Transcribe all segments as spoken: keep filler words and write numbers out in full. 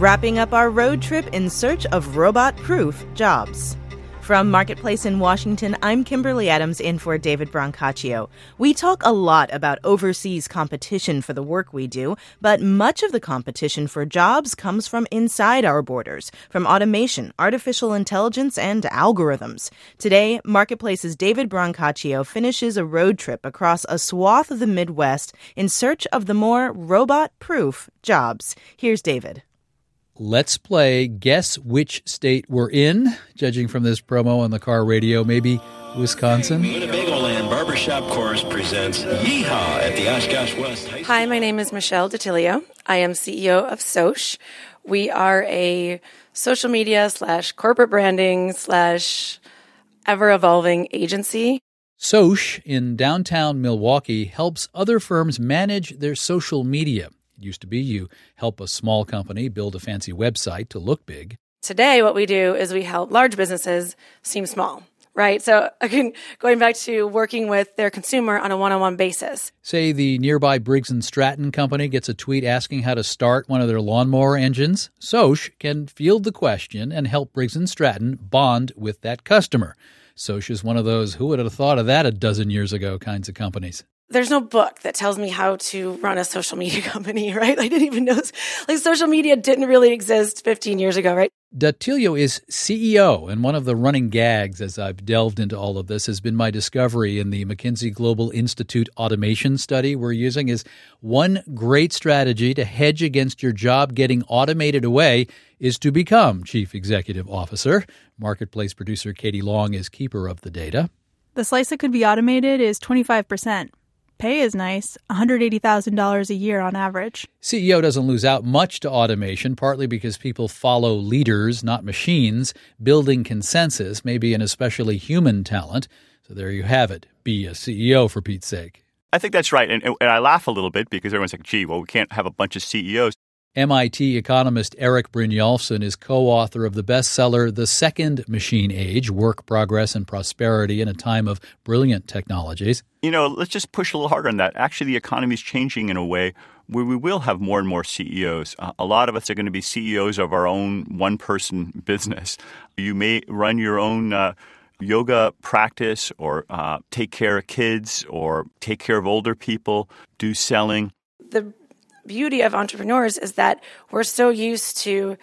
wrapping up our road trip in search of robot-proof jobs. From Marketplace in Washington, I'm Kimberly Adams in for David Brancaccio. We talk a lot about overseas competition for the work we do, but much of the competition for jobs comes from inside our borders, from automation, artificial intelligence, and algorithms. Today, Marketplace's David Brancaccio finishes a road trip across a swath of the Midwest in search of the more robot-proof jobs. Here's David. Let's play Guess Which State We're In. Judging from this promo on the car radio, maybe Wisconsin. Winnebagoland Barbershop Chorus presents Yeehaw at the Oshkosh West High School. Hi, my name is Michelle DiTilio. I am C E O of Soch. We are a social media slash corporate branding slash ever-evolving agency. Soch in downtown Milwaukee helps other firms manage their social media. It used to be you help a small company build a fancy website to look big. Today, what we do is we help large businesses seem small, right? So again, going back to working with their consumer on a one-on-one basis. Say the nearby Briggs and Stratton company gets a tweet asking how to start one of their lawnmower engines. Soch can field the question and help Briggs and Stratton bond with that customer. Soch is one of those who would have thought of that a dozen years ago kinds of companies. There's no book that tells me how to run a social media company, right? I didn't even know, like social media didn't really exist fifteen years ago, right? DiTilio is C E O, and one of the running gags as I've delved into all of this has been my discovery in the McKinsey Global Institute automation study we're using is one great strategy to hedge against your job getting automated away is to become Chief Executive Officer. Marketplace producer Katie Long is keeper of the data. The slice that could be automated is twenty-five percent. Pay is nice, one hundred eighty thousand dollars a year on average. C E O doesn't lose out much to automation, partly because people follow leaders, not machines. Building consensus may be an especially human talent. So there you have it. Be a C E O, for Pete's sake. I think that's right. And, and I laugh a little bit because everyone's like, gee, well, we can't have a bunch of C E Os. M I T economist Eric Brynjolfsson is co-author of the bestseller The Second Machine Age, Work, Progress, and Prosperity in a Time of Brilliant Technologies. You know, let's just push a little harder on that. Actually, the economy is changing in a way where we will have more and more C E Os. Uh, a lot of us are going to be C E Os of our own one-person business. You may run your own uh, yoga practice or uh, take care of kids or take care of older people, do selling. The beauty of entrepreneurs is that we're so used to,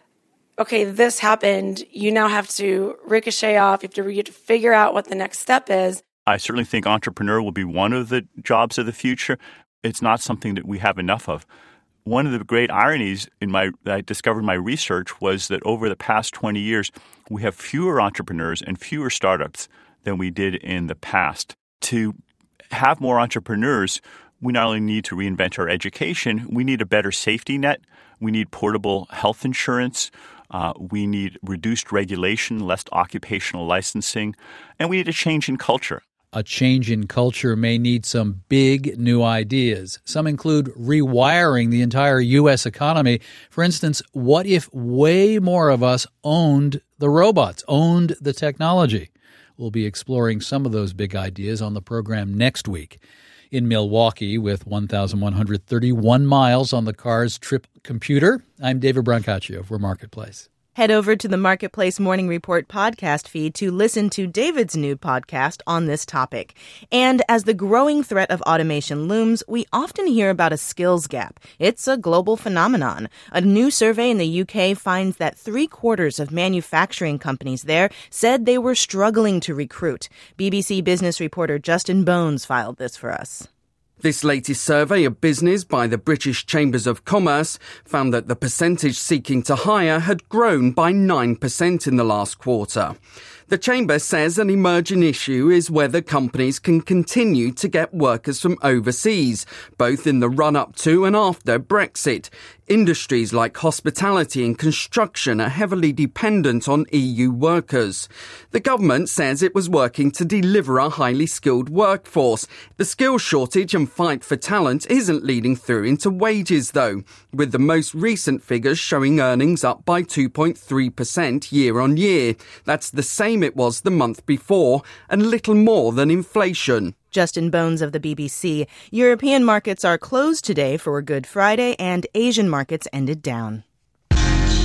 okay, this happened. You now have to ricochet off. You have to, you have to figure out what the next step is. I certainly think entrepreneur will be one of the jobs of the future. It's not something that we have enough of. One of the great ironies in my that I discovered in my research was that over the past twenty years, we have fewer entrepreneurs and fewer startups than we did in the past. To have more entrepreneurs, we not only need to reinvent our education, we need a better safety net. We need portable health insurance. Uh, we need reduced regulation, less occupational licensing. And we need a change in culture. A change in culture may need some big new ideas. Some include rewiring the entire U S economy. For instance, what if way more of us owned the robots, owned the technology? We'll be exploring some of those big ideas on the program next week. In Milwaukee, with one thousand one hundred thirty-one miles on the car's trip computer, I'm David Brancaccio for Marketplace. Head over to the Marketplace Morning Report podcast feed to listen to David's new podcast on this topic. And as the growing threat of automation looms, we often hear about a skills gap. It's a global phenomenon. A new survey in the U K finds that three quarters of manufacturing companies there said they were struggling to recruit. B B C business reporter Justin Bones filed this for us. This latest survey of business by the British Chambers of Commerce found that the percentage seeking to hire had grown by nine percent in the last quarter. The Chamber says an emerging issue is whether companies can continue to get workers from overseas, both in the run-up to and after Brexit. Industries like hospitality and construction are heavily dependent on E U workers. The government says it was working to deliver a highly skilled workforce. The skills shortage and fight for talent isn't leading through into wages, though, with the most recent figures showing earnings up by two point three percent year on year. That's the same it was the month before and little more than inflation. Justin Bones of the B B C. European markets are closed today for Good Friday, and Asian markets ended down.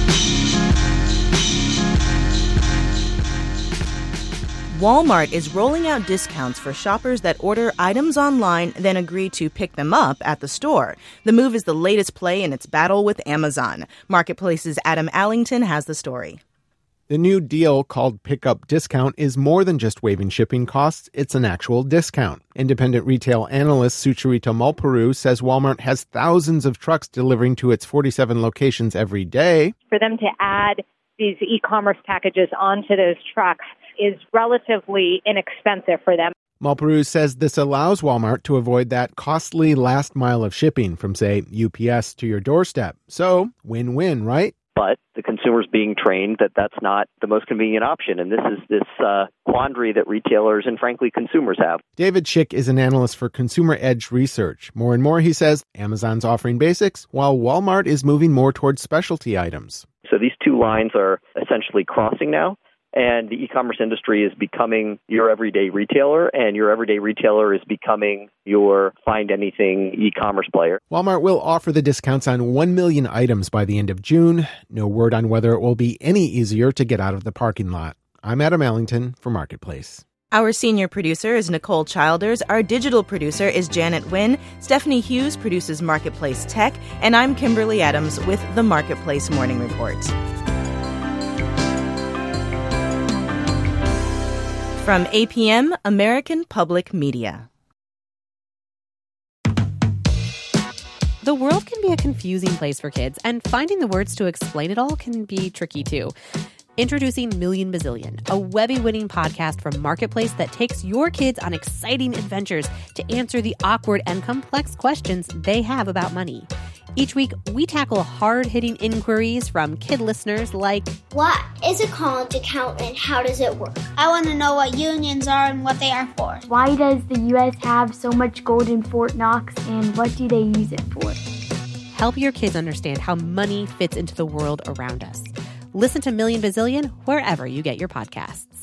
Walmart is rolling out discounts for shoppers that order items online, then agree to pick them up at the store. The move is the latest play in its battle with Amazon. Marketplace's Adam Allington has the story. The new deal, called Pickup Discount, is more than just waiving shipping costs. It's an actual discount. Independent retail analyst Sucharita Malparu says Walmart has thousands of trucks delivering to its forty-seven locations every day. For them to add these e-commerce packages onto those trucks is relatively inexpensive for them. Malparu says this allows Walmart to avoid that costly last mile of shipping from, say, U P S to your doorstep. So, win-win, right? But the consumer's being trained that that's not the most convenient option. And this is this uh, quandary that retailers and, frankly, consumers have. David Schick is an analyst for Consumer Edge Research. More and more, he says, Amazon's offering basics, while Walmart is moving more towards specialty items. So these two lines are essentially crossing now. And the e-commerce industry is becoming your everyday retailer, and your everyday retailer is becoming your find-anything e-commerce player. Walmart will offer the discounts on one million items by the end of June. No word on whether it will be any easier to get out of the parking lot. I'm Adam Allington for Marketplace. Our senior producer is Nicole Childers. Our digital producer is Janet Wynn. Stephanie Hughes produces Marketplace Tech. And I'm Kimberly Adams with the Marketplace Morning Report. From A P M, American Public Media. The world can be a confusing place for kids, and finding the words to explain it all can be tricky too. Introducing Million Bazillion, a Webby-winning podcast from Marketplace that takes your kids on exciting adventures to answer the awkward and complex questions they have about money. Each week, we tackle hard-hitting inquiries from kid listeners like, what is a college account and how does it work? I want to know what unions are and what they are for. Why does the U S have so much gold in Fort Knox and what do they use it for? Help your kids understand how money fits into the world around us. Listen to Million Bazillion wherever you get your podcasts.